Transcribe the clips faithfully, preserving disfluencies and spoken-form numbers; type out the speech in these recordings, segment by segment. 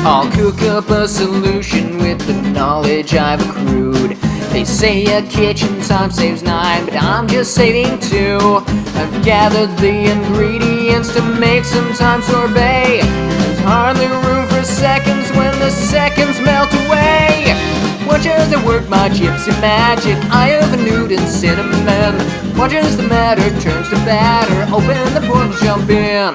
I'll cook up a solution with the knowledge I've accrued. They say a kitchen time saves nine, but I'm just saving two. I've gathered the ingredients to make some time sorbet. There's hardly room for seconds when the seconds melt away. Watch as I work my gypsy magic. I have a nude and cinnamon. Watch as the matter turns to batter. Open the portal, jump in.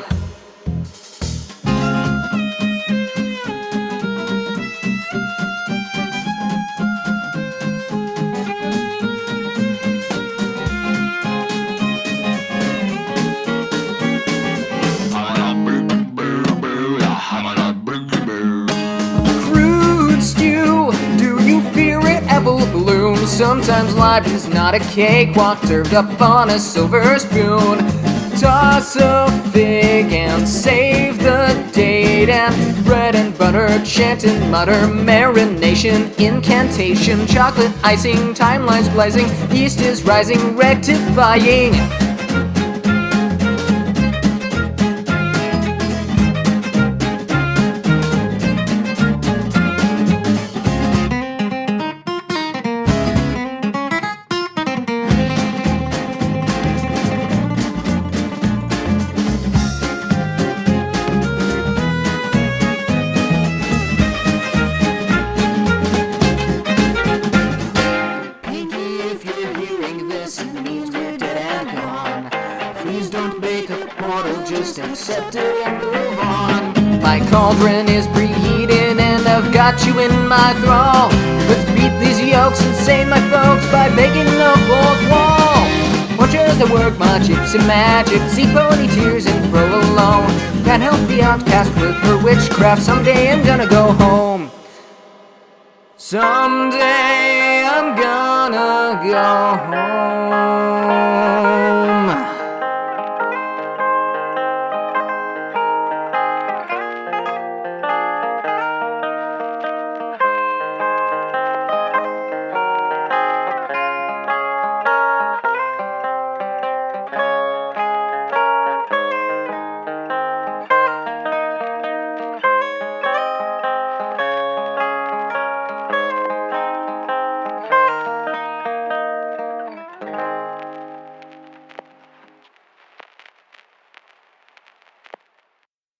Sometimes life is not a cakewalk served up on a silver spoon. Toss a fig and save the date, and bread and butter, chant and mutter, marination, incantation, chocolate icing, timelines blazing, yeast is rising, rectifying. Just accept it and move on. My cauldron is preheating and I've got you in my thrall. Let's beat these yolks and save my folks by baking the fourth wall. Watch as I work my gypsy magic, see pony tears and provolone. Can't help the outcast with her witchcraft. Someday I'm gonna go home. Someday I'm gonna go home.